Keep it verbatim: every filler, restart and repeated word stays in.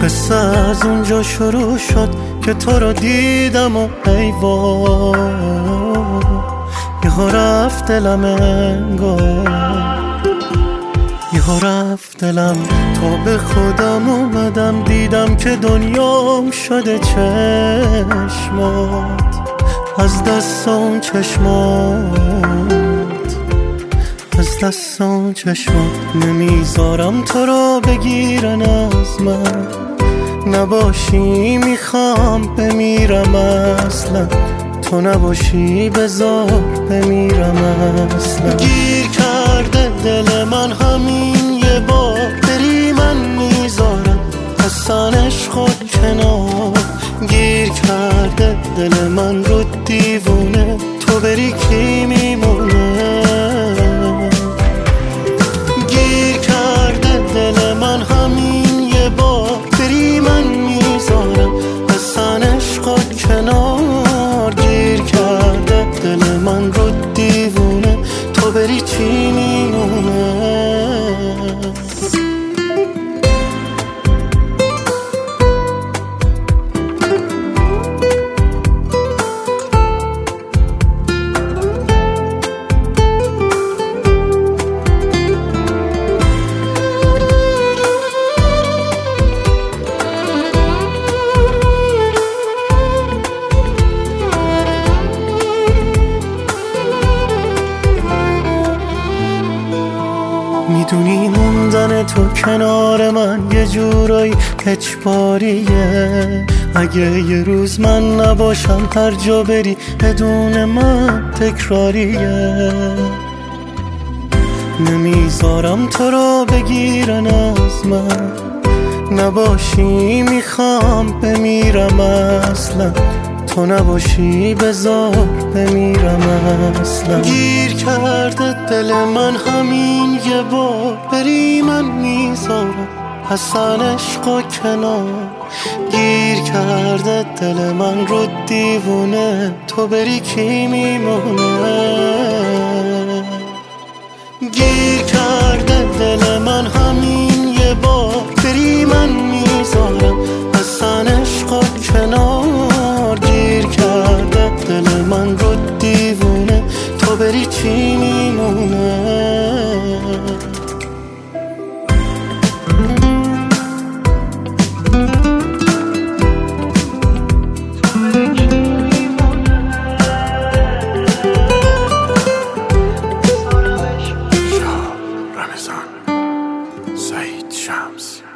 قصه از اونجا شروع شد که تو رو دیدم و ای وای یهو رفت دلم انگار، یهو رفت دلم. تا به خودم اومدم دیدم که دنیام شده چشمات، از دست اون چشمات، از دست اون چشمات. نمیذارم تو رو بگیرن از من، نباشی میخوام بمیرم اصلا، تو نباشی بذار بمیرم اصلا. گیر کرده دل من همین یه بار، بری من میذارم اصلا عشقت کنار. گیر کرده دل من رو دیوونه، تو بری کی میمونه. گیر کرده دل من همین یه بار، بری من میذارم اصلا عشقت کنار. گیر کرده دل من رو دیوونه، تو بری چی میمونه. میدونی موندن تو کنار من یه جورایی اجباریه، اگه یه روز من نباشم هر جا بری بدون من تکراریه. نمیذارم تو رو بگیرن از من، نباشی میخوام بمیرم اصلا، تو نباشی بذار بمیرم اصلا. گیر کرده دل من همین یه بار، بری من میذارم اصلا عشقا کنار. گیر کرده دل من رو دیوونه، تو بری کی میمونه. گیر کرده دل من همین یه بار، بری من میذارم اصلا عشقا کنار. گیر کرده دل من رو دیوونه، تو بری چی میمونه. رمضان سعید شمس.